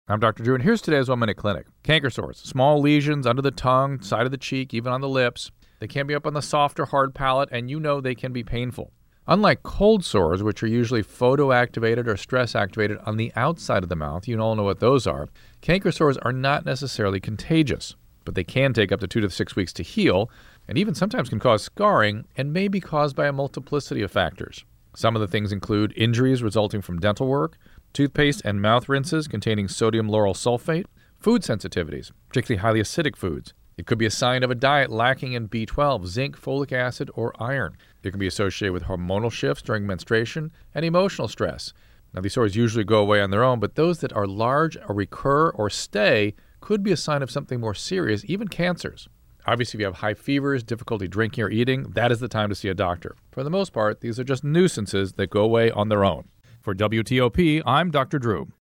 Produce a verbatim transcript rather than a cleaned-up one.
I'm Doctor Drew, and here's today's one-minute clinic. Canker sores, small lesions under the tongue, side of the cheek, even on the lips. They can be up on the soft or hard palate, and you know they can be painful. Unlike cold sores, which are usually photoactivated or stress-activated on the outside of the mouth, you all know what those are, canker sores are not necessarily contagious, but they can take up to two to six weeks to heal, and even sometimes can cause scarring and may be caused by a multiplicity of factors. Some of the things include injuries resulting from dental work, toothpaste and mouth rinses containing sodium lauryl sulfate, food sensitivities, particularly highly acidic foods. It could be a sign of a diet lacking in B twelve, zinc, folic acid, or iron. It can be associated with hormonal shifts during menstruation and emotional stress. Now, these sores usually go away on their own, but those that are large or recur or stay could be a sign of something more serious, even cancers. Obviously, if you have high fevers, difficulty drinking or eating, that is the time to see a doctor. For the most part, these are just nuisances that go away on their own. For W T O P, I'm Doctor Drew.